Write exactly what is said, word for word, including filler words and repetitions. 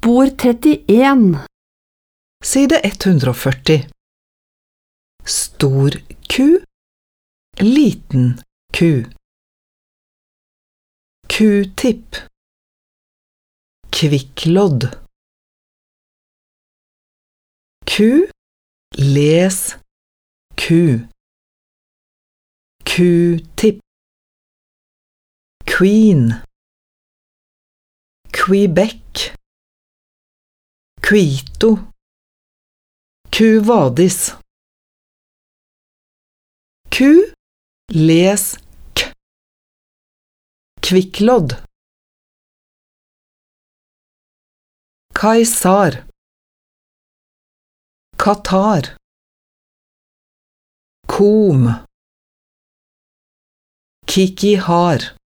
Spor trettien. Side ett hundre og førti. Stor ku, liten ku. Q-tipp. Kvikklodd. Ku, les, ku. Q-tipp. Queen. Quebec. Quito. Quo vadis. Ku, les, k. Kvikklodd. Kaisar. Qatar. Kom. Kikihar.